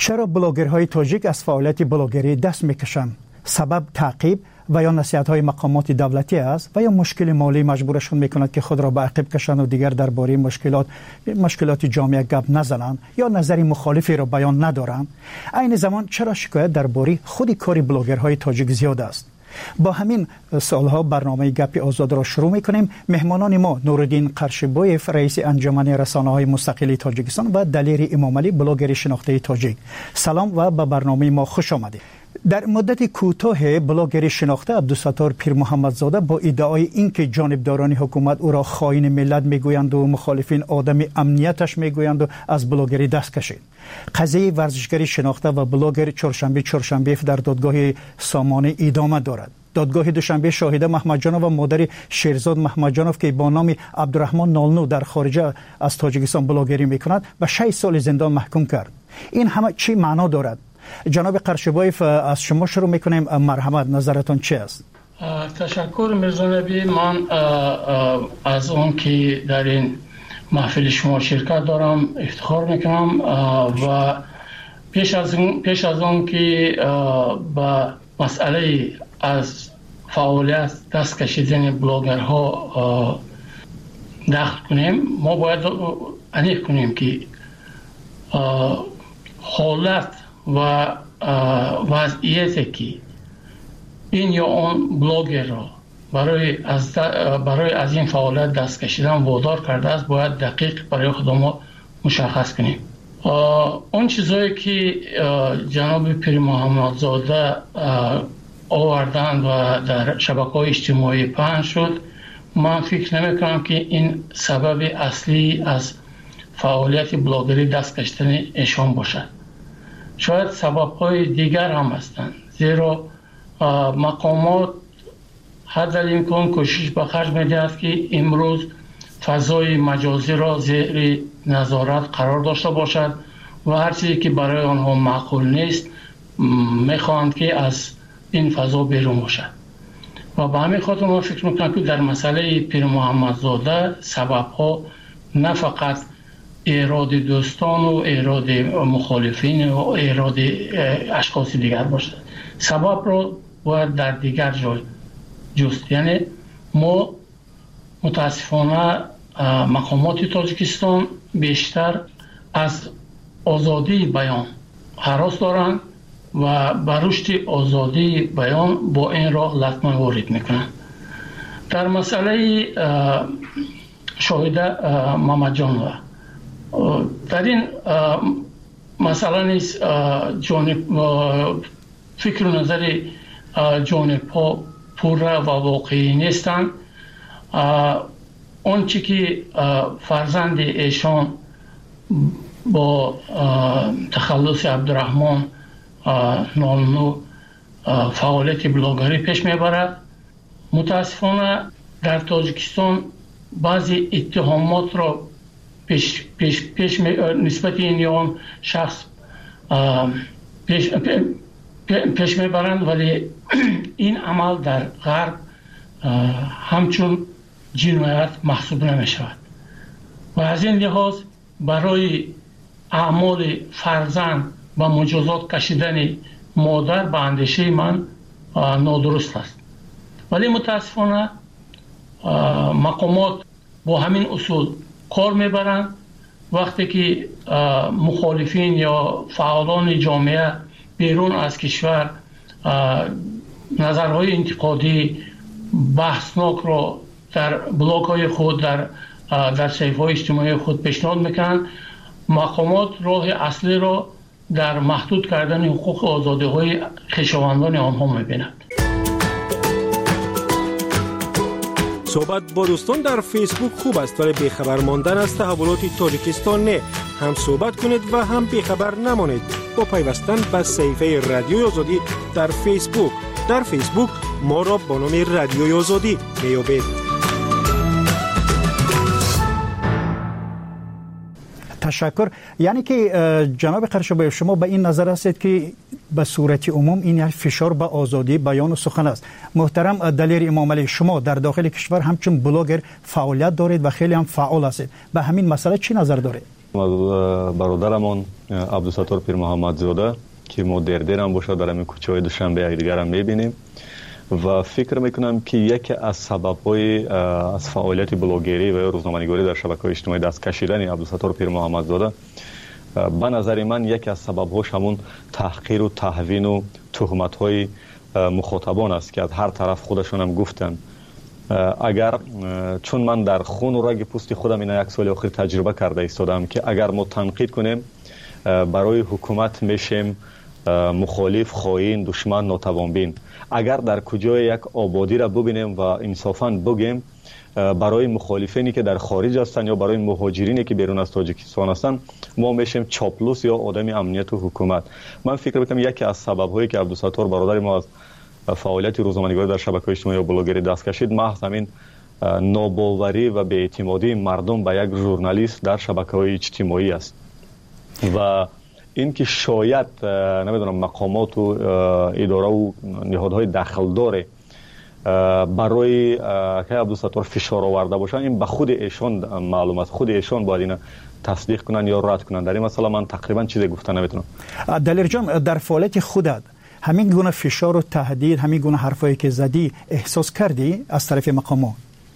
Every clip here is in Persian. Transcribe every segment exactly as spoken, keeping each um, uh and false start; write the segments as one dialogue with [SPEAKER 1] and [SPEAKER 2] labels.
[SPEAKER 1] چرا بلاگرهای تاجیک از فعالیت بلاگری دست میکشند؟ سبب تعقیب و یا نصیحت‌های مقامات دولتی است و یا مشکل مالی مجبورشون میکند که خود را به عقب کشند و دیگر درباره مشکلات مشکلات جامعه گپ نزنند یا نظری مخالفی را بیان ندارند؟ عین زمان چرا شکایت درباره خود کار بلاگرهای تاجیک زیاد است؟ با همین سالها برنامه گپ آزاد را شروع میکنیم. مهمانان ما نورالدین قرشبویف رئیس انجمن رسانه‌های مستقل تاجیکستان و دلیر امامعلی بلاگر شناخته تاجیک. سلام و به برنامه ما خوش آمدید. در مدت کوتاه بلاگر شناخته عبدالستار پیر محمدزاده با ادعای اینکه جانبداران حکومت او را خائن ملت میگویند و مخالفین آدم امنیتش میگویند و از بلاگری دست کشید. قضیه ورزشگری شناخته و بلاگر چهارشنبه چهارشنبه در دادگاه سامانه ادامه دارد. دادگاه دوشنبه شاهده محمدجانوف و مادر شیرزاد محمدجانوف که با نام عبدالرحمن نالنو در خارج از تاجیکستان بلاگری میکند به شش سال زندان محکوم کرد. این همه چی معنا دارد؟ جناب قرشبویف از شما شروع میکنیم. مرحمت، نظرتون چی است؟
[SPEAKER 2] تشکر میرزا نبی. من از اون که در این محفل شما شرکت دارم افتخار میکنم و پیش از اون پیش از اون که به مسئله از فعالیت دست کشیدن بلاگرها دخل کنیم، ما باید انیق کنیم که حالت و وضعیتی که این یا اون بلاگر را برای از برای از این فعالیت دست کشیدن وادار کرده است باید دقیق برای خود ما مشخص کنیم. اون چیزایی که جناب پیر محمدزاده آوردن و در شبکه‌های اجتماعی پخش شد، من فکر نمی کنم که این سبب اصلی از فعالیت بلاگری دست کشیدن ایشان باشد. شاید سبب‌های دیگر هم هستند، زیرا مقامات حد الامکان کوشش به خرج می‌دهد که امروز فضای مجازی را زیر نظارت قرار داشته باشد و هر چیزی که برای آنها معقول نیست می‌خواهند که از این فضا بیرون باشد. و به همین خاطر من فکر می‌کنم که در مسئله پیر محمدزاده سبب‌ها نه فقط ایراد دوستان و ایراد مخالفین و ایراد اشخاص دیگر باشد. سبب رو باید در دیگر جای جست. یعنی ما متاسفانه مقامات تاجیکستان بیشتر از آزادی بیان هراس دارند و بر رشد آزادی بیان با این راه لطمه وارد میکنند. در مسئله شاهده محمدجانوف در این مسئله نیست جانب فکر و نظر جانب ها پوره و واقعی نیستند. اون چی که فرزند ایشان با تخلص عبدالرحمن نالنو فعالیت بلاگری پیش میبرد، متاسفانه در تاجیکستان بعضی اتهامات را پیش پیش پیش نسبت این یا شخص پیش پیش میبرند، ولی این عمل در غرب همچون جنایت محسوب نمی شود و از این لحاظ برای اعمال فرزند و مجازات کشیدن مادر به اندیشه من نادرست است. ولی متاسفانه مقامات با همین اصول کار میبرند. وقتی که مخالفین یا فعالان جامعه بیرون از کشور نظرهای انتقادی بحثناک را در بلاگ های خود در در صفحه های اجتماعی خود پیشنهاد میکنند، مقامات راه اصلی را در محدود کردن حقوق آزادی های خویشاوندان آنها میبینند.
[SPEAKER 3] صحبت با دوستان در فیسبوک خوب است، ولی بیخبر ماندن از تحولات تاجیکستان نه. هم صحبت کنید و هم بیخبر نمانید با پیوستن به صفحه رادیوی آزادی در فیسبوک. در فیسبوک ما را با نام رادیوی آزادی میابید.
[SPEAKER 1] تشکر. یعنی که جناب قرشبویف شما به این نظر هستید که به صورت عموم این فشار به آزادی بیان و سخن است. محترم دلیر امامعلی، شما در داخل کشور همچون بلاگر فعالیت دارید و خیلی هم فعال هستید، به همین مسئله چی نظر دارید؟
[SPEAKER 4] برادرمون عبدالستار پیر محمدزاده که ما در در هم باشه در همین کوچه های دوشنبه دیگر هم میبینیم و فکر میکنم که یکی از سبب‌های از فعالیت بلاگری و روزنامه‌نگاری در شبکه‌های اجتماعی دست کشیدن عبدالستار پیر محمدزاده به نظر من یکی از سبب‌هاش همون تحقیر و توهین و تهمت‌های مخاطبان است که از هر طرف خودشون هم گفتن. اگر چون من در خون و رگ پوست خودم این یک سال آخر تجربه کرده ایستادم که اگر ما تنقید کنیم برای حکومت میشیم مخالف، خائن، دشمن، ناتوانبین. اگر در کجای یک آبادی را ببینیم و انصافاً بگیم برای مخالفینی که در خارج هستند یا برای مهاجرینی که بیرون از تاجیکستان هستند ما میشیم چاپلوس یا آدم امنیت و حکومت. من فکر میکنم یکی از سبب‌هایی که عبدالستار برادر ما از فعالیت روزنامه‌نگاری در شبکه‌های اجتماعی و بلاگری دست کشید محض همین ناباوری و بی‌اعتمادی مردم به یک ژورنالیست در شبکه‌های اجتماعی است و این که شاید نمیدونم مقامات و اداره و نهادهای دخلدار برای که عبدالستار فشار آورده باشن این به خود ایشان معلوم است. خود ایشان باید اینو تصدیق کنن یا رد کنن. در این مسئله من تقریبا چیزی گفته نمیتونم. دلیر جان، در فعالیت خودت همین گونه فشار و تهدید، همین گونه حرفایی که زدی احساس کردی از طرف مقامات؟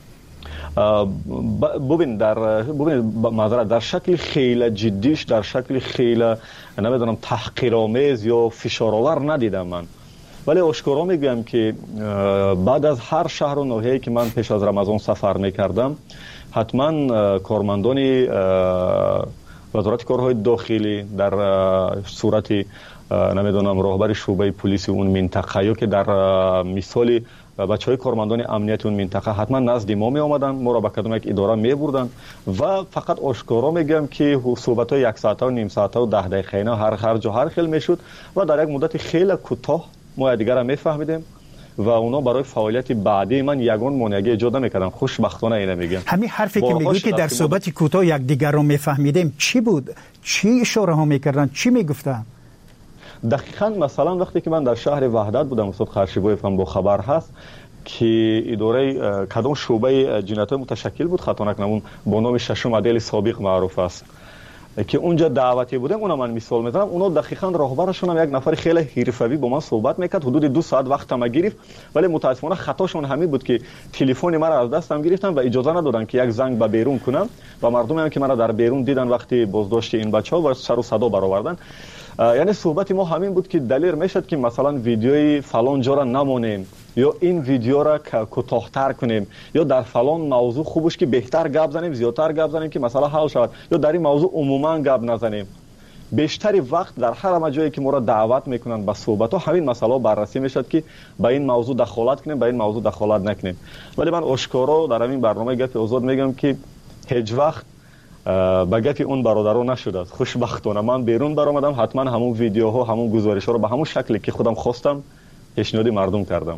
[SPEAKER 4] ببین در ببین معذرت در شکل خیلی جدیش، در شکل خیلی نمیدونم تحقیرآمیز یا فشارآور ندیدم من، ولی آشکارا میگم که بعد از هر شهر و ناحیه‌ای که من پیش از رمضان سفر میکردم حتما کارمندان وزارت کارهای داخلی در صورت نمیدونم راهبر شعبه پلیس اون منطقه یا که در مثال بچهای کارمندان امنیت اون منطقه حتما نزد ما می آمدن، ما را به کدام یک اداره می بردن و فقط آشکارا میگم که صحبت های یک ساعته و نیم ساعته و ده دقیقه اینا هر هر جا هر خیل میشد و در یک مدت خیلی کوتاه ما دیگر هم میفهمیدیم و اونا برای فعالیت بعدی من یگان مانعی ایجاد نمیکردن. خوشبختانه اینو میگم. همین حرفی که میگی که در صحبت کوتاه یک دیگر رو میفهمیدیم چی بود؟ چی اشاره ها میکردن؟ چی میگفتن؟ دقیقاً مثلا وقتی که من در شهر وحدت بودم، استاد خرشیبایف هم با خبر هست که اداره کدام شعبه جنایت‌های متشکل بود خطا نکنم با نام ششم عدل سابق معروف است که اونجا دعوتی بودم، اونا من مثال میزنم. اونا دقیقاً راهبرشون هم یک نفر خیلی حرفه‌ای با من صحبت میکرد، حدود دو ساعت وقت ما گرفت، ولی متاسفانه خطاشون همین بود که تلفن مرا از دستم گرفتن و اجازه ندادن که یک زنگ به بیرون کنم و مردمی هم که مرا در بیرون دیدن وقتی بازداشت این بچه‌ها و سر و صدا برآوردن. یعنی صحبت ما همین بود که دلیل میشد که مثلا ویدیوی فلان جا را نمونیم یا این ویدیو را کوتاه‌تر کنیم یا در فلان موضوع خوبش که بهتر گپ زنیم، زیادتر گپ زنیم که مثلا حل شود یا در این موضوع عموما گپ نزنیم. بیشتری وقت در هر جایی که ما را دعوت میکنن به صحبت ها همین مسئله بررسی میشد که به این موضوع دخالت کنیم، به این موضوع دخالت نکنیم. ولی من آشکارا در همین برنامه گپ آزاد میگم که هیچ وقت با گپی اون برادران نشده است. خوشبختانه من بیرون برآمدم، حتما همون ویدیوها همون گزارش‌ها رو به همون شکلی که خودم خواستم پیشنهاد مردم کردم.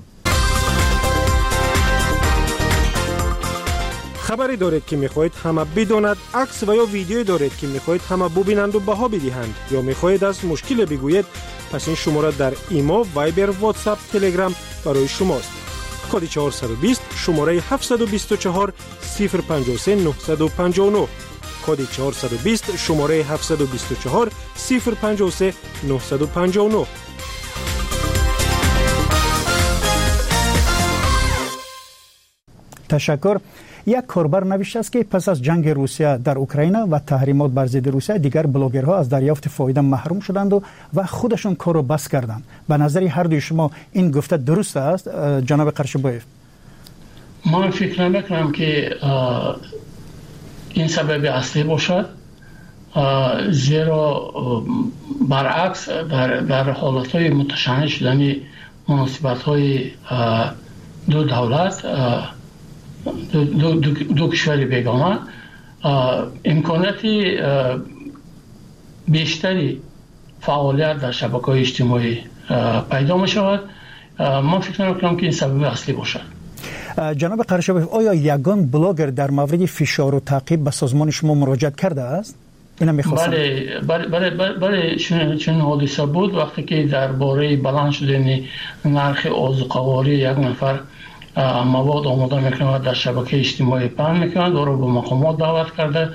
[SPEAKER 3] خبری دارید که میخواهید همه بداند، عکس و یا ویدیویی دارید که میخواهید همه ببینند و بها بدهند یا میخواهید از مشکل بگویید، پس این شماره در ایما، وایبر، واتساپ، تلگرام برای شماست. کد چهارصد و بیست شماره هفتصد و بیست و چهار صفر پنجاه و سه نهصد و پنجاه و نه، کد چهارصد و بیست شماره هفتصد و بیست و چهار صفر پنجاه و سه نهصد و پنجاه و نه.
[SPEAKER 1] تشکر. یک کاربر نوشته است که پس از جنگ روسیه در اوکراین و تحریمات بر ضد روسیه دیگر بلاگرها از دریافت فایده محروم شدند و و خودشون کارو بس کردند. به نظر هر دوی شما این گفته درست است جناب قرشبایف؟
[SPEAKER 2] من فکر نمیکنم که این سبب اصلی باشد، زیرا برعکس در, در حالتهای متشنج شدن مناسبت‌های دو دولت، دو, دو, دو, دو کشور بیگانه، امکانات بیشتری فعالیت در شبکه‌های اجتماعی پیدا می شود. من فکر نمی‌کنم که این سبب اصلی باشد.
[SPEAKER 1] جناب قرشبایف، آیا یگان بلاگر در مورد فشار و تعقیب به سازمان شما مراجعه کرده است؟ اینا می‌خواستم.
[SPEAKER 2] بله بله بله بله چون چون حادثه بود وقتی که درباره بلند شدن نرخ آذوقه‌واری یک نفر مواد آماده میکنند در شبکه اجتماعی پخش میکنند و رو به مقامات دعوت کرده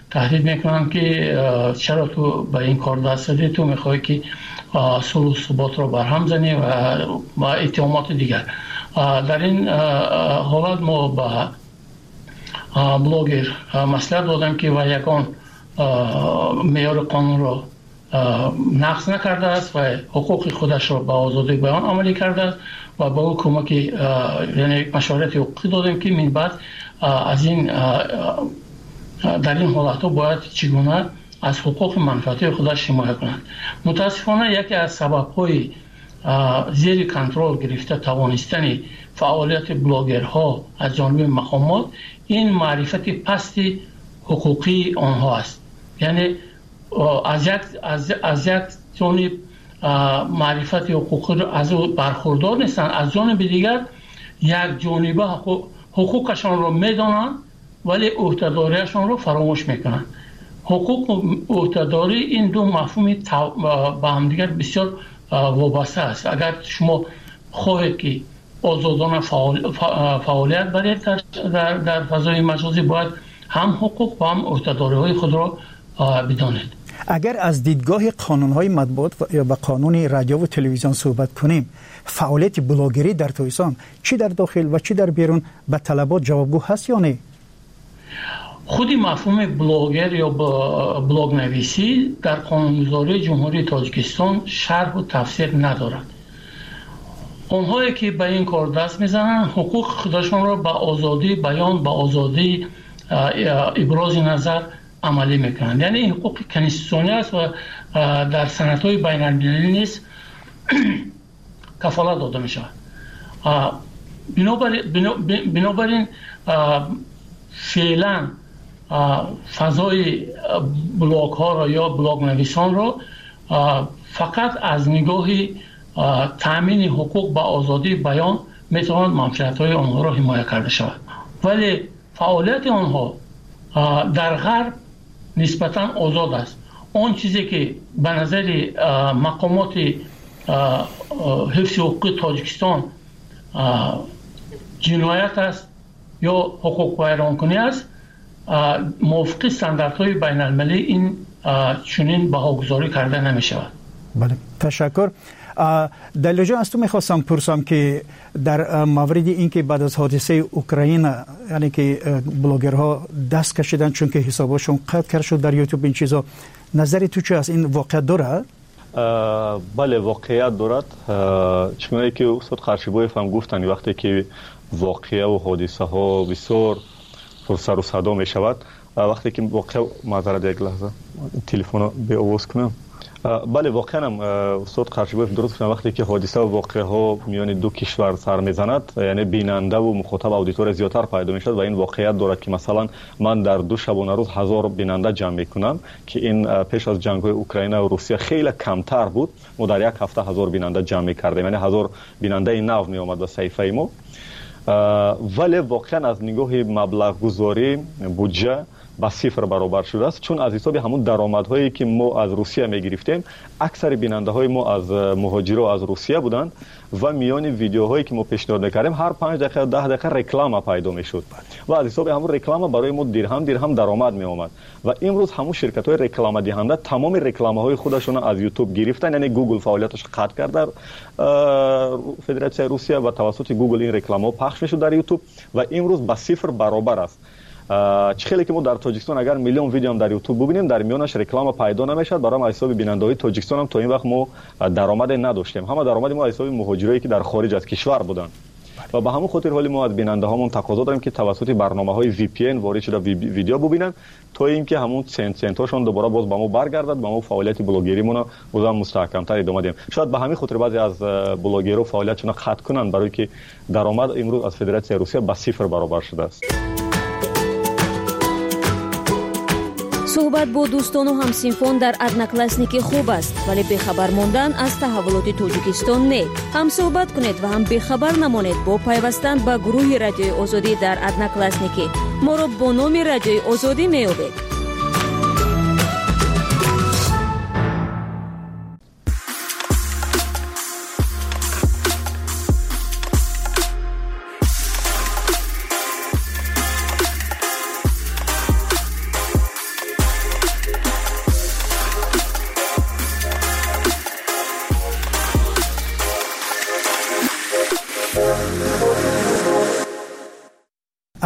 [SPEAKER 2] تهدید میکنن که چرا تو به این کار دست زدی، تو میخوای که صلح و ثبات را برهم زنی و و اتهامات دیگر. در این حالت ما به بلاگر مصلحت دادم که و یکان معیار قانون را نقض نکرده است و حقوق خودش را به آزادی بیان عملی کرده است و با او کمک یعنی مشورت حقوقی دادیم که من بعد از این در این حالت باید چگونه از حقوق منفعتی خودش حمایت کنند. متاسفانه یکی از سبب‌های زیر کنترل گرفته توانستن فعالیت بلاگرها از جانب مقامات این معرفت پستی حقوقی آنها است. یعنی از یک از از یک جانب معرفت حقوقی را از او برخوردار نیستند، از جانب دیگر یک جانبه حقوقشان را میدانند ولی عهده‌داریشان را فراموش میکنند. حقوق و عهده‌داری این دو مفهوم با هم دیگر بسیار وابسته است. اگر شما خواهید که آزادانه فعال، فعالیت برید در, در فضای مجازی باید هم حقوق و هم عهده‌داری‌های خود را بدانید.
[SPEAKER 1] اگر از دیدگاه قانون‌های مطبوعات یا به قانون رادیو و تلویزیون صحبت کنیم، فعالیت بلاگری در تویسان چی در داخل و چی در بیرون به طلبات جوابگو هست یا نه؟
[SPEAKER 2] خودی مفهوم بلاگر یا بلاگ نویسی در قانونگذاری جمهوری تاجیکستان شرح و تفسیر ندارد. اونهایی که به این کار دست میزنند حقوق خودشان را به آزادی بیان، به آزادی ابراز نظر عملی میکنند. یعنی این حقوق کنستیتوشنی است و در سندهای بین المللی نیز کفالت داده میشود. بنابراین فعلا فضای بلاگ ها را یا بلاگ نویسان را فقط از نگاه تامین حقوق به آزادی بیان میتواند منفعت های آنها را حمایت کرده شود، ولی فعالیت آنها در غرب نسبتا آزاد است. آن چیزی که به نظر مقامات حفظ حقوق تاجیکستان جنایت است یا حقوق ویرانکنی است، موافق استانداردهای بین المللی این چنین بهاگذاری کرده نمی شود.
[SPEAKER 1] بله، تشکر. دلیل جان از تو میخواستم پرسم که در مورد اینکه بعد از حادثه اوکراین یعنی که بلاگرها دست کشیدن چون که حسابشون قطع کرده شد در یوتیوب، این چیزا نظری تو چه از این واقعیت داره؟
[SPEAKER 4] بله واقعیت دارد. چون که استاد قرشیبایف هم گفتن وقتی که واقعه و حادثه ها بسیار سر و صدا می شود، وقتی که واقعا معذرت یک لحظه تلفن رو به آواز کنم. بله واقعا هم استاد قرشیبایف درست گفتن وقتی که حادثه و واقعه ها میان دو کشور سر میزند یعنی بیننده و مخاطب اودیتور زیادتر پیدا میشد و این واقعیت دارد که مثلا من در دو شبانه روز هزار بیننده جمع میکنم که این پیش از جنگ های اوکراین و روسیه خیلی کمتر بود. ما در یک هفته هزار بیننده جمع میکردیم، یعنی هزار بیننده نو می آمد به صفحه ما. ولی واقعا از نگاه مبلغ گذاری بودجه با صفر برابر شده است، چون از حساب همون درآمدهایی که ما از روسیه میگرفتیم اکثر بیننده های ما از مهاجرا از روسیه بودند و میان ویدیوهایی که ما پیشنهاد میکردیم هر پنج دقیقه ده دقیقه رکلام پیدا میشد و از حساب همون رکلام برای ما درهم درهم درآمد می اومد و امروز همون شرکت های رکلام دهنده تمام رکلامه های خودشون از یوتیوب گرفتن، یعنی گوگل فعالیتش قطع کرد در فدراسیون روسیه و توسط گوگل این رکلام ها پخش میشد در یوتیوب و امروز با صفر برابر است. چه خیلی که ما در تاجیکستان اگر میلیون ویدیو هم در یوتیوب ببینیم در میانش رکلام پیدا نمیشد، برای حساب بیننده های تاجیکستان هم تا این وقت ما درآمد نداشتیم. همه درآمد ما حساب مهاجرایی که در خارج از کشور بودن و به همون خاطر حالی ما از بیننده هامون تقاضا داریم که توسط برنامه‌های وی پی ان وارد شده ویدیو ببینن تا اینکه همون سنت سنتاشون دوباره باز به ما برگردد، به ما فعالیت بلاگریمون رو باز مستحکم‌تر ادامه بدیم. شاید به همین خاطر بعضی از بلاگرها فعالیتشون قطع کنن برای که درآمد امروز از فدراسیون روسیه به صفر برابر شده است.
[SPEAKER 5] صحبت با دوستان و همسینفان در ادناکلاسنیکی خوب است، ولی بخبر موندن از تحولات تاجیکستان نه. هم صحبت کنید و هم بخبر نمانید با پیوستن به گروه رادیوی آزادی در ادناکلاسنیکی. ما را با نام رادیوی آزادی میابید.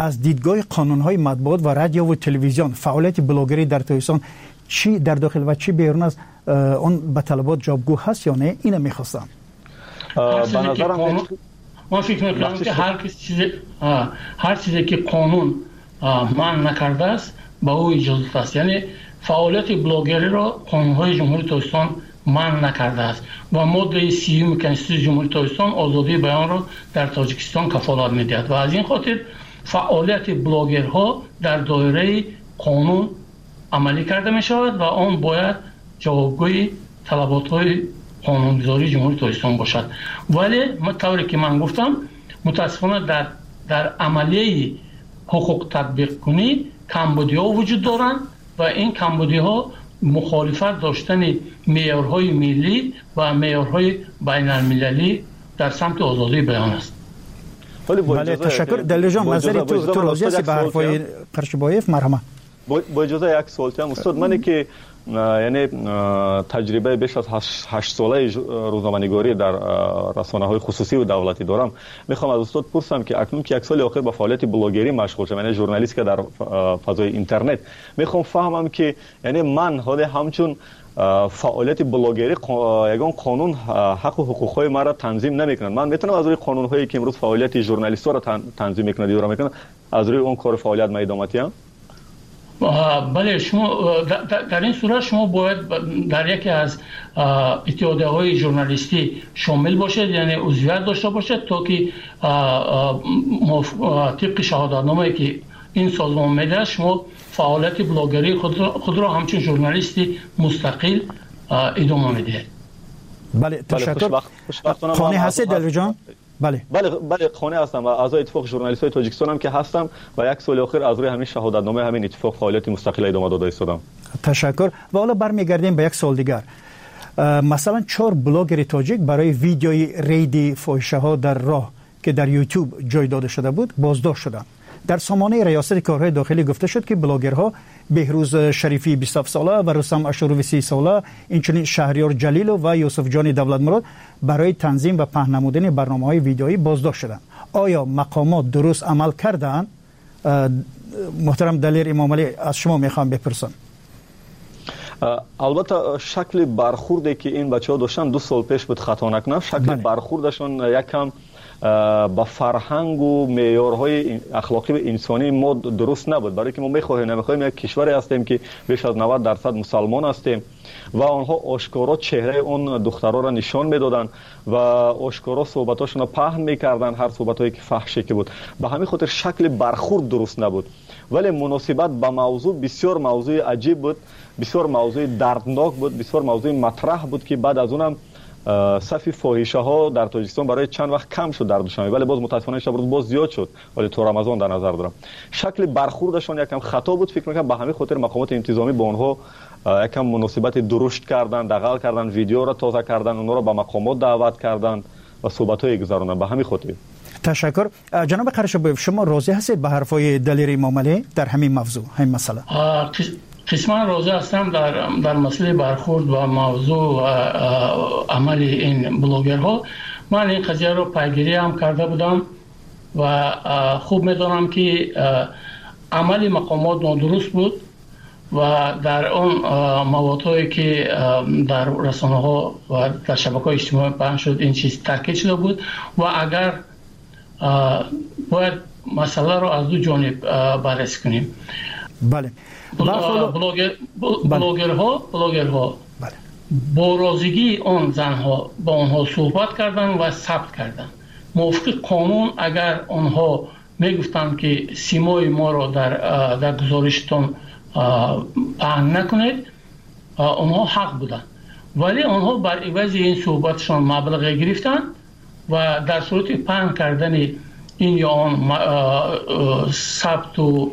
[SPEAKER 1] از دیدگاه قانون‌های مطبوعات و رادیو و تلویزیون فعالیت بلاگری در تاجیکستان چی در داخل و چی بیرون از اون به طلبات جوابگو هست یا نه؟ اینو می‌خواستم.
[SPEAKER 2] به نظرم من فکر می‌کنم که هر چیزی هر چیزی که قانون منع نکرده است با او اجازه است. یعنی فعالیت بلاگری را قانون‌های جمهوری تاجیکستان منع نکرده است و ماده سیوم کنستیتوسیون جمهوری تاجیکستان آزادی بیان را در تاجیکستان کفالت می‌دهد و از این خاطر فعالیت بلاگرها در دایره قانون عملی کرده می‌شود و آن باید جوابگوی طلبات‌های قانونگذاری جمهوری تاجیکستان باشد. ولی طوری که من گفتم متاسفانه در در عملیه حقوق تطبیق کنی کمبودی‌ها وجود دارند و این کمبودی‌ها مخالفت داشتن معیارهای ملی و معیارهای بین المللی در سمت آزادی بیان است.
[SPEAKER 1] بله تشکر. دلیل جان نظری تو تو راضی هستی به حرفای قرشبایف؟ مرحبا.
[SPEAKER 4] با اجازه یک سوال هم استاد، من که یعنی تجربه بیش از هشت ساله روزنامه‌نگاری در رسانه‌های خصوصی و دولتی دارم، میخوام از استاد پرسم که اکنون که یک سال اخیر با فعالیت بلاگری مشغول شدم، یعنی ژورنالیست که در فضای اینترنت، میخوام فهمم که یعنی من حالا همچون فعالیت بلاگری یگان قانون حق و حقوق‌های ما را تنظیم نمی‌کنند. من میتونم از روی قانون‌هایی که امروز فعالیت ژورنالیست‌ها را تنظیم می‌کنند یا می‌کنند از روی اون کار فعالیت ما ادامه بدم؟
[SPEAKER 2] بله، شما در این صورت شما باید در یکی از اتحادیه‌های ژورنالیستی شامل باشید، یعنی عضویت داشته باشید تا که طبق شهادتنامه‌ای که این سازمان میده شما فعالیت بلاگری خود را, خود را همچون ژورنالیستی مستقل ادامه میدهید.
[SPEAKER 1] بله تشکر. خانه هستی دلو جان؟ بله
[SPEAKER 4] بله بله خانه هستم و اعضای اتفاق ژورنالیست‌های تاجیکستان هم که هستم و یک سال اخیر از روی همین شهادتنامه همین اتفاق فعالیت مستقل ادامه داده ایستادم.
[SPEAKER 1] تشکر. و حالا برمیگردیم به یک سال دیگر. مثلا چهار بلاگر تاجیک برای ویدیوی ریدی فاحشه‌ها در راه که در یوتیوب جای داده شده بود بازداشت شدند. در سامانه ریاست کارهای داخلی گفته شد که بلاگرها بهروز شریفی بیست و هفت ساله و رستم اشروی سی ساله، اینچنین شهریار جلیل و یوسف جان دولت مراد برای تنظیم و پهن نمودن برنامه‌های ویدیویی بازداشت شدند. آیا مقامات درست عمل کردند؟ محترم دلیر امام علی از شما میخوام بپرسم.
[SPEAKER 4] البته شکل برخوردی که این بچه‌ها داشتن دو سال پیش بود خطا نکنم، شکل بله. برخوردشون یکم با فرهنگ و معیارهای اخلاقی و انسانی ما درست نبود، برای که ما می‌خواهیم نمی‌خواهیم یک کشوری هستیم که بیش از نود درصد مسلمان هستیم و آنها آشکارا چهره اون دخترها را نشان میدادن و آشکارا صحبتاشون را پهن میکردن، هر صحبتایی که فحشی که بود. به همین خاطر شکل برخورد درست نبود، ولی مناسبت به موضوع بسیار موضوع عجیب بود، بسیار موضوع دردناک بود، بسیار موضوع مطرح بود که بعد از اونم صفی فاحشه ها در تاجیکستان برای چند وقت کم شد در دوشنبه، ولی باز متاسفانه شب روز باز زیاد شد، ولی تو رمضان در نظر دارم شکل برخوردشون یکم خطا بود. فکر میکنم به همین خاطر مقامات انتظامی با اونها یکم مناسبت درشت کردن، دغل کردن، ویدیو را تازه کردن، اونها را به مقامات دعوت کردن و صحبت‌های گذروندن. به همین خاطر
[SPEAKER 1] تشکر. جناب قرشبایف شما راضی هستید به حرفای دلیر امام علی در همین موضوع، همین مسئله؟
[SPEAKER 2] قسما راضی هستم در در مسئله برخورد و موضوع و عمل این بلاگرها. من این قضیه رو پیگیری هم کرده بودم و خوب میدونم که عمل مقامات نادرست بود و در اون موادهایی که در رسانه ها و در شبکه‌های اجتماعی پخش شد این چیز تاکید شده بود و اگر باید مسئله رو از دو جانب بررسی کنیم.
[SPEAKER 1] بله.
[SPEAKER 2] بلاگر بلاگرها بلاگرها با رازیگی آن زنها با آنها صحبت کردن و ثبت کردن. موافق قانون اگر آنها میگفتند که سیمای ما را در در گزارشتان پهن نکنید، آنها حق بودند، ولی آنها بر عوض این صحبتشان مبلغ گرفتند و در صورت پهن کردن این یا آن ثبت و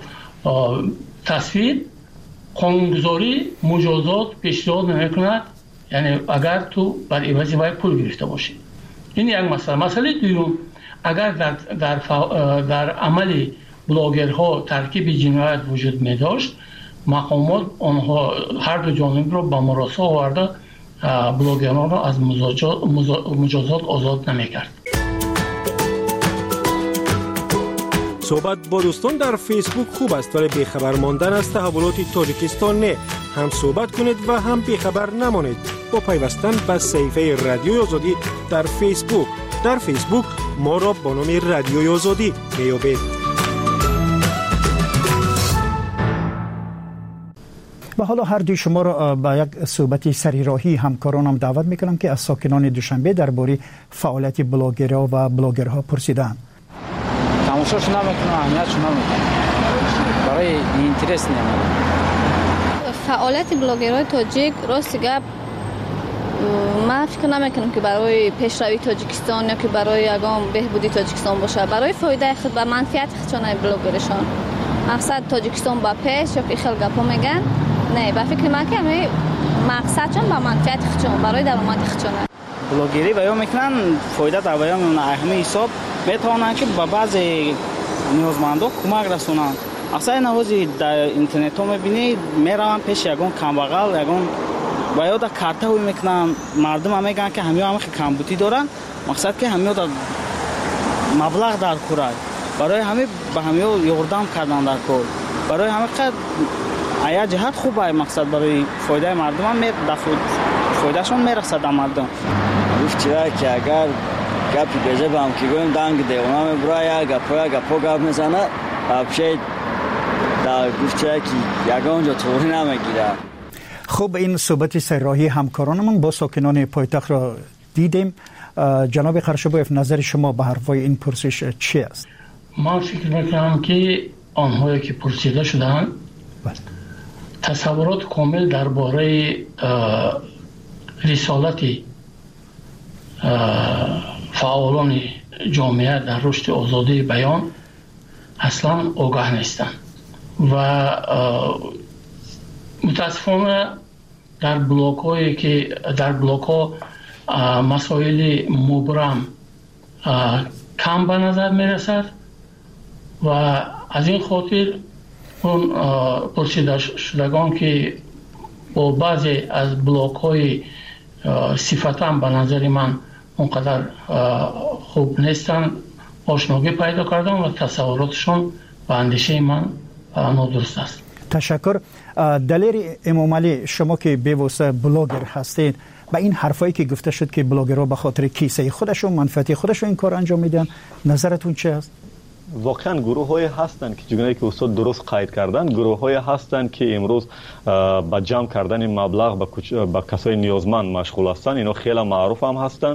[SPEAKER 2] تصویر قانونگذاری مجازات پیشنهاد نمی‌کند، یعنی اگر تو بر عوض باید پول گرفته باشی. این یک مسئله. مسئله دوم، اگر در در در عمل بلاگرها ترکیب جنایت وجود می داشت، مقامات آنها هر دو جانب را به مراسا آورده بلاگران را از مجازات آزاد نمی‌کرد.
[SPEAKER 3] صحبت با دوستان در فیسبوک خوب است ولی بیخبر ماندن از تحولات تاجیکستان نه. هم صحبت کنید و هم بیخبر نمانید با پیوستن به صفحه رادیوی آزادی در فیسبوک. در فیسبوک ما را با نام رادیوی آزادی میابید.
[SPEAKER 1] و حالا هر دوی شما را به یک صحبت سریراهی همکارانم دعوت میکنم که از ساکنان دوشنبه درباره فعالیت بلاگرها و بلاگرها پرسیدند.
[SPEAKER 6] تماشاش نمیکنم، اهمیتش نمیکنم، برای اینترست نمیکنم.
[SPEAKER 7] فعالیت بلاگرهای تاجیک راست گپ من فکر نمیکنم که برای پیشروی تاجیکستان یا که برای یگام بهبودی تاجیکستان باشه. برای فایده خود و منفعت خودشان بلاگرشان مقصد تاجیکستان با پیش یا که خیلی گپا میگن نه، با فکر من که مقصدشان با منفعت خودشان برای درآمد خودشان.
[SPEAKER 6] بلاگری بیان میکنن فایده در بیان اهمی حساب میتونن که با بعضی نیازمندان کمک رسونن. اصلا نوازی در اینترنت ها میبینی میرون پیش یگان کمبغل یگان و یا در کارت هایی میکنن، مردم هم میگن که همه هم کمبودی دارن، مقصد که همه در مبلغ در کورای برای همه به همه یاردم کردن در کور، برای همه قد ایا جهت خوبه، مقصد برای فایده مردم هم در فایدهشون میرسه در مردم.
[SPEAKER 8] گفت چرا که اگر گپی بجه با هم که گویم دنگ دیونا میبرای گپا گپا گپ میزنه بشه در گفت چرا که یگان جا طوری نمیگیره.
[SPEAKER 1] خب این صحبت سرراهی همکارانمون با ساکنان پایتخت را دیدیم. جناب قرشبویف نظر شما به حرفای این پرسش چی است؟
[SPEAKER 2] من فکر میکنم که آنهایی که پرسیده شدن تصورات کامل درباره رسالت فعالان جامعه در رشد آزادی بیان اصلا آگاه نیستند و متاسفانه در بلاک هایی که در بلاک ها مسائل مبرم کم به نظر می رسد و از این خاطر اون پرسیده شدگان که با بعضی از بلاک های صفتاً به نظر من اونقدر خوب نیستن آشنایی پیدا کردن و تصوراتشون به اندیشه من نادرست است.
[SPEAKER 1] تشکر. دلیر امام علی، شما که بی‌واسطه بلاگر هستید، با این حرفایی که گفته شد که بلاگرها به خاطر کیسه خودشون منفعت خودشون این کار انجام میدن، نظرتون چه است؟
[SPEAKER 4] واقعا گروه های هستند که چگونه که استاد درست قید کردن، گروه های هستند که امروز با جمع کردن مبلغ با, کچ... با کسای نیازمند مشغول هستند. اینا خیلی معروف هم هستند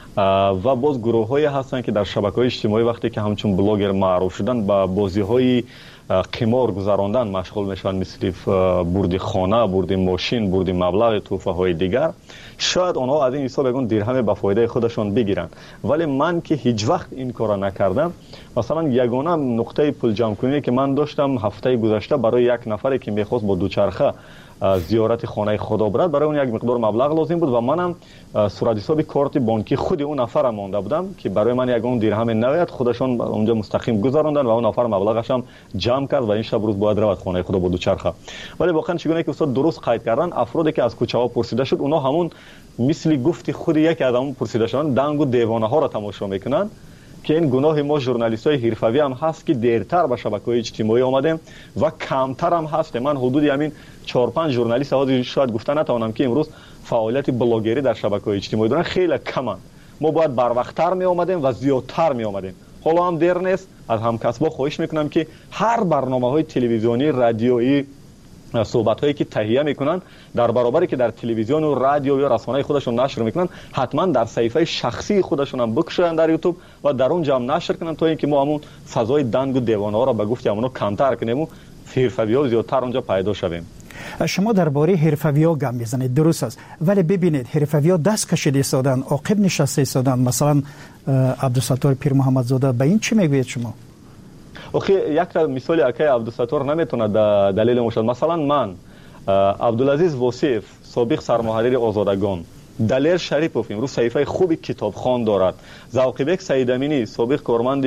[SPEAKER 4] و باز گروه های هستند که در شبکه‌های اجتماعی وقتی که همچون بلاگر معروف شدن با بازی های قمار گذراندن مشغول میشن، مثل بردی خانه، بردی ماشین، بردی مبلغ، توفه های دیگر. شاید آنها از این حساب یکون درهم به فایده خودشان بگیرن، ولی من که هیچ وقت این کارا نکردم. مثلا یگانه نقطه پول جمع کنی که من داشتم هفته گذشته برای یک نفری که میخواست با دوچرخه زیارت خانه خدا برد، برای اون یک مقدار مبلغ لازم بود و منم صورت حساب کارت بانکی خود اون نفر مانده بودم که برای من یگان درهم نوید خودشان اونجا مستقیم گذراندن و اون نفر مبلغش هم جمع کرد و این شب روز باید رود خانه خدا با دوچرخه. ولی واقعا چگونه که استاد درست قید کردن، افرادی که از کوچه ها پرسیده شد اونا همون مثل گفتی خود یک آدم پرسیده شدن دنگ و دیوانه ها را تماشا میکنن که این گناه ما ژورنالیست‌های حرفه‌ای هم هست که دیرتر به شبکه‌های اجتماعی آمدیم و کمتر هم هست. من حدود همین چهار پنج ژورنالیست هایی شاید گفتن نتوانم که امروز فعالیت بلاگری در شبکه‌های اجتماعی دارن، خیلی کمن. ما باید بر وقت‌تر می آمدیم و زیادتر می آمدیم. حالا هم دیر نیست. از همکسبا خواهش میکنم که هر برنامه‌های تلویزیونی، رادیویی، صحبت هایی که تهیه میکنن در برابری که در تلویزیون و رادیو یا رسانه خودشون نشر میکنن، حتما در صفحه شخصی خودشون هم بکشن در یوتیوب و در اونجا هم نشر کنن تا اینکه ما همون فضای دنگ و دیوانه ها را به گفتی همونو کمتر کنیم و حرفه‌ها زیادتر اونجا پیدا شویم.
[SPEAKER 1] شما درباره حرفه‌ها گام میزنید، درست است، ولی ببینید حرفه‌ها دست کشیده ایستادن، عاقب نشسته ایستادن. مثلا عبدالستار پیر محمد زاده، به این چی میگوید شما؟
[SPEAKER 4] اوکی، یک مثال اکای عبدالستار نمیتونه دلیل مشد. مثلا من عبدالعزیز وصیف، سابق سرمحرر آزادگان، دلیر شریپوف امروز صحیفه خوبی کتابخوان دارد، ذوقی بک سید امینی، سابق کارمند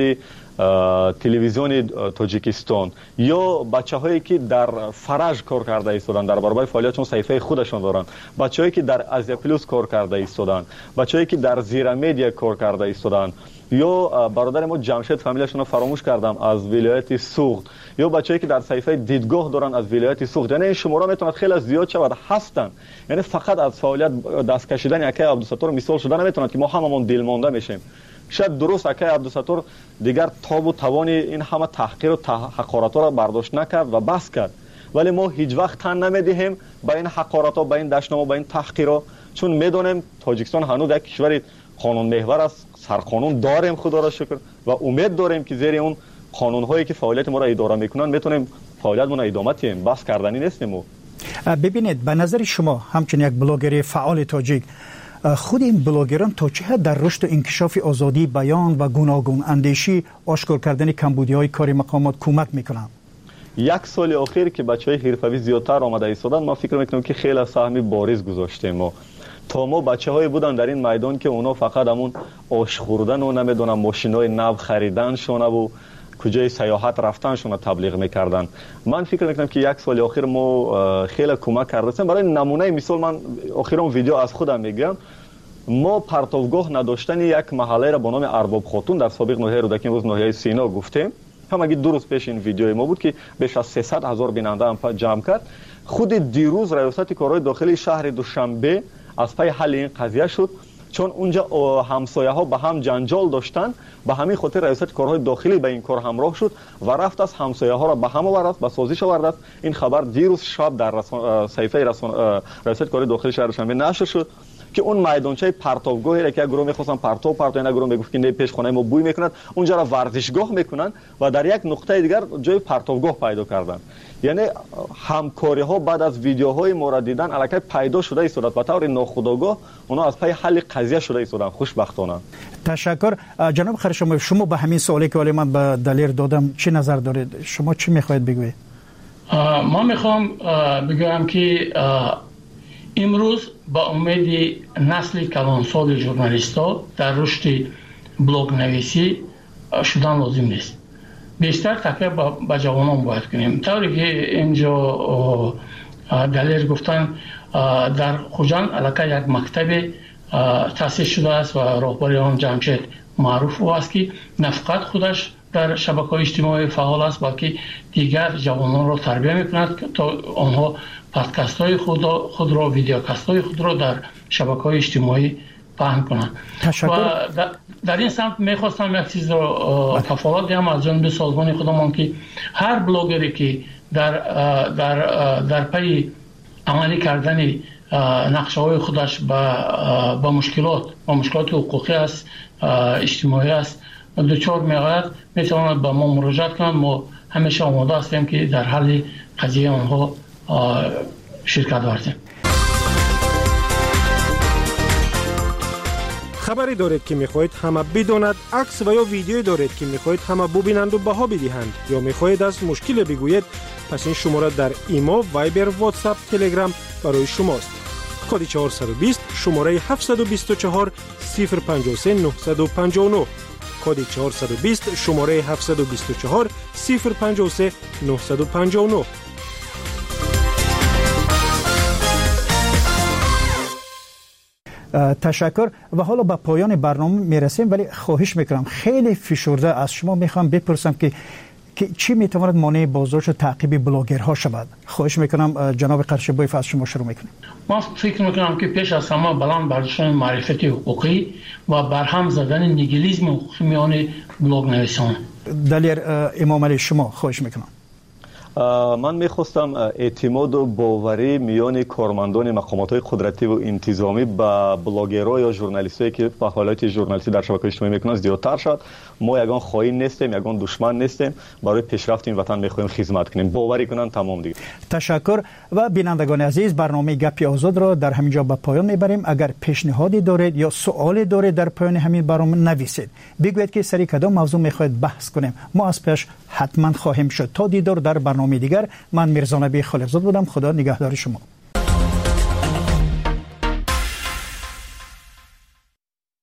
[SPEAKER 4] تلویزیون تاجیکستان یا بچه‌هایی که در فرج کار کرده ایستادن در برابر فعالیت، چون صحیفه خودشون دارن، بچه‌هایی که در آزیا پلوس کار کرده ایستادن، بچه‌هایی که در زیرا مدیا کار کرده ایستادن، یا برادر ما جمشید فامیلشون رو فراموش کردم از ولایت سوخت، یا بچه‌ای که در صحیفه دیدگاه دارن از ولایت سوخت. یعنی این شماره میتونه خیلی زیاد شود هستن. یعنی فقط از فعالیت دست کشیدن اکای عبدالستار مثال شدن نمیتونه که ما هممون دل مانده میشیم. شاید درست اکای عبدالستار دیگر تاب و توان این همه تحقیر و حقارت ها را برداشت نکرد و بس کرد، ولی ما هیچ وقت تن نمیدهیم به این حقارت ها، به این دشنام، به این تحقیر ها، چون میدونیم تاجیکستان هنوز یک کشور قانون محور است. سرقانون داریم خدا را شکر و امید داریم که زیر اون قانون هایی که فعالیت ما را اداره میکنن میتونیم فعالیت ما را ادامه بدیم. بس کردنی نیستیم.
[SPEAKER 1] ببینید، به نظر شما همچون یک بلاگر فعال تاجیک، خود این بلاگران تا چه حد در رشد و انکشاف آزادی بیان و گوناگون اندیشی، آشکار کردن کمبودی‌های کاری مقامات کمک میکنند؟
[SPEAKER 4] یک سال اخیر که بچهای حرفه‌ای زیادتر آمده ایستادن، ما فکر میکنم که خیلی سهمی بارز گذاشتیم. ما تا ما بچه‌های بودن در این میدان که اونا فقط همون آش خوردن و نمیدونم ماشینای نو خریدنشون و کجای سیاحت رفتنشون تبلیغ میکردن. من فکر میکنم که یک سال اخیر ما خیلی کمک کردیم. برای نمونه مثال من اخیرا ویدیو از خودم میگم، ما پرتوگاه نداشتن یک محله را با نام ارباب خاتون در سابق ناحیه رودکی امروز ناحیه سینا گفتیم. همگی دو روز پیش این ویدیو ما بود که بیش از سیصد هزار بیننده هم جمع کرد. خود دیروز ریاست کارهای داخلی شهر دوشنبه از پی حل این قضیه شد، چون اونجا همسایه ها به هم جنجال داشتن. به همین خاطر ریاست کارهای داخلی به این کار همراه شد و رفت از همسایه ها را به هم آورد، به سازش آورد. این خبر دیروز شب در رسان... صحیفه رسان... ریاست کارهای داخلی شهر دوشنبه نشر شد که اون میدانچه پرتابگاهی را که گروه می‌خواستن پرتاب پرتاب اینا گروه میگفت که نه پیش خانه ما بوی میکنند، اونجا را ورزشگاه میکنن و در یک نقطه دیگر جای پرتابگاه پیدا کردن. یعنی همکاری ها بعد از ویدیوهای ما را دیدن الکی پیدا شده است به طور ناخودآگاه، اونا از پی حل قضیه شده ایستادن خوشبختانه.
[SPEAKER 1] تشکر. جناب خرشما، شما به همین سوالی که ولی من به دلیر دادم چه نظر دارید؟ شما چی میخواهید بگویید؟
[SPEAKER 2] ما میخوام بگویم که امروز با امید نسل کلانسال ژورنالیست‌ها در رشد بلاگ نویسی شدن لازم نیست. بیشتر تکیه با جوانان باید کنیم. طوری که اینجا دلیر گفتن در خوجان علاقه یک مکتب تأسیس شده است و راهبر آن جمشید معروف است که نه فقط خودش در شبکه‌های اجتماعی فعال است بلکه دیگر جوانان را تربیت می‌کند تا آنها پادکست های خود, خود را ویدیوکست های خود را در شبکه‌های اجتماعی پهن کنند. و در, در این سمت میخواستم یک چیز را کفالت دهم از جانب سازمان خودمان که هر بلاگری که در در در پی عملی کردن نقشه های خودش با با مشکلات با مشکلات حقوقی است، اجتماعی است دچار می‌آید، میتواند به ما مراجعه کنند. ما همیشه آماده هستیم که در حل قضیه آنها شرکت ورزیم.
[SPEAKER 3] خبری دارید که میخواهید همه بداند، عکس و یا ویدیویی دارید که میخواهید همه ببینند و بها بدهند، یا میخواهید از مشکل بگویید، پس این شماره در ایمو، وایبر، واتساپ، تلگرام برای شماست. کد چهارصد و بیست شماره هفتصد و بیست و چهار صفر پنجاه و سه نهصد و پنجاه و نه. کد چهارصد و بیست شماره هفتصد و بیست و چهار صفر پنجاه و سه نهصد و پنجاه و نه.
[SPEAKER 1] تشکر. و حالا به پایان برنامه میرسیم، ولی خواهش میکنم خیلی فشرده از شما میخوام بپرسم که که چی میتواند مانع بازداشت و تعقیب بلاگرها شود؟ خواهش میکنم جناب قرشبویف از شما شروع میکنیم.
[SPEAKER 2] ما فکر میکنم که پیش از همه بلند برداشتن معرفت حقوقی و برهم زدن نیگیلیسم حقوقی میان بلاگ نویسان.
[SPEAKER 1] دلیر امام علی شما خواهش میکنم.
[SPEAKER 4] من میخواستم اعتماد و باوری میان کارمندان مقامات قدرتی و انتظامی با بلاگرها یا ژورنالیستایی که فعالیت ژورنالیستی در شبکه‌های اجتماعی میکنند زیادتر شد. ما یگان خائن نیستیم، یگان دشمن نیستیم، برای پیشرفت این وطن میخوایم خدمت کنیم. باوری کنن تمام دیگه.
[SPEAKER 1] تشکر. و بینندگان عزیز، برنامه گپی آزاد را در همینجا به پایان میبریم. اگر پیشنهادی دارید یا سوالی دارید در پایان همین برنامه نویسید، بگویید که سری کدام موضوع میخواهید بحث کنیم، ما از پیش حتما خواهیم شد. تا دیدار در برنامه دیگر، من میرزا نبی خالقزاد بودم. خدا نگهدار شما.